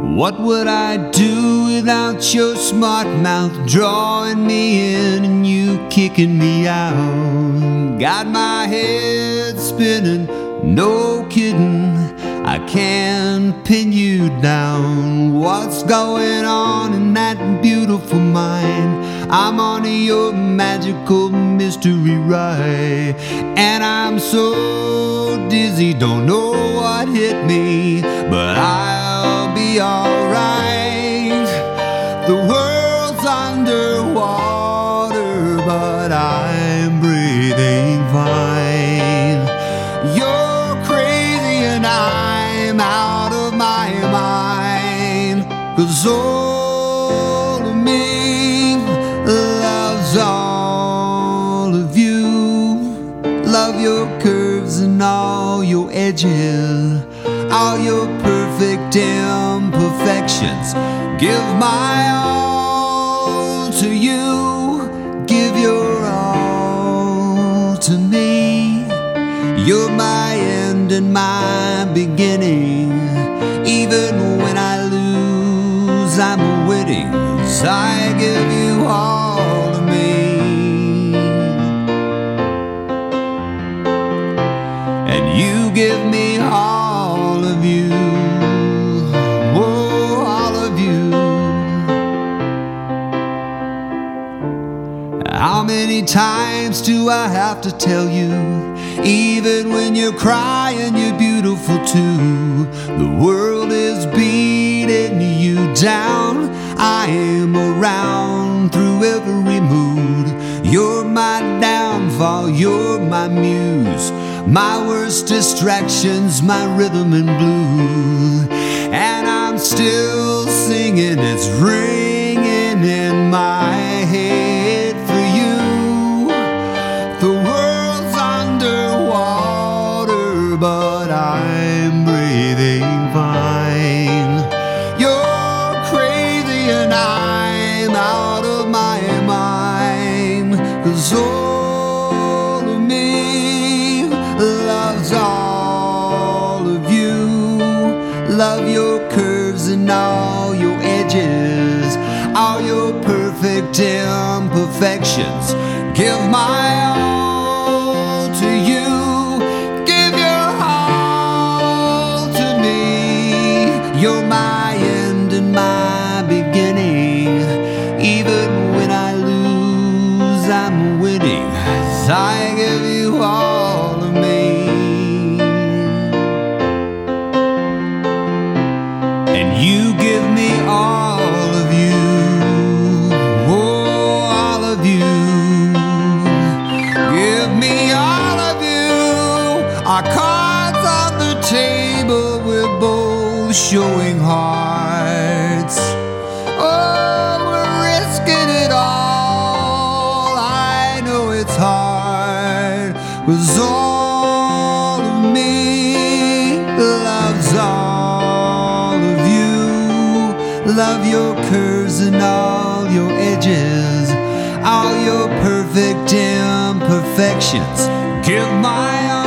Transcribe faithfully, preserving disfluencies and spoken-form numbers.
What would I do without your smart mouth drawing me in and you kicking me out? Got my head spinning, no kidding, I can't pin you down. What's going on in that beautiful mind? I'm on your magical mystery ride, and I'm so dizzy, don't know what hit me, but I'll be alright. The world's underwater, but I'm breathing fine. You're crazy and I'm out of my mind, 'cause all of me loves all of you. Love your curves and all your edges, all your perfect imperfections. Give my all to you, give your all to me. You're my end and my beginning. Even when I lose, I'm winning, 'cause I give you all of me. And you give me all of you. Oh, all of you. How many times do I have to tell you? Even when you're crying, you're beautiful too. The world is beating you down. I am around through every mood. You're my downfall, you're my muse, my worst distractions, my rhythm and blues. And I'm still singing, it's ringing in my head for you. The world's underwater, but I'm breathing fine. You're crazy and I'm out of my mind, 'cause all of me loves all of you. Love your curves and all your edges, all your perfect imperfections. Give my all to you, give your all to me. You're my end and my beginning. Even when I lose, I'm winning, 'cause I give you all of me. And you give me all of you. Oh, all of you. Give me all of you. Our cards on the table, we're both showing hearts. Oh, we're risking it all. I know it's hard, 'cause all of me loves all of you. Love your curves and all your edges, all your perfect imperfections. Give my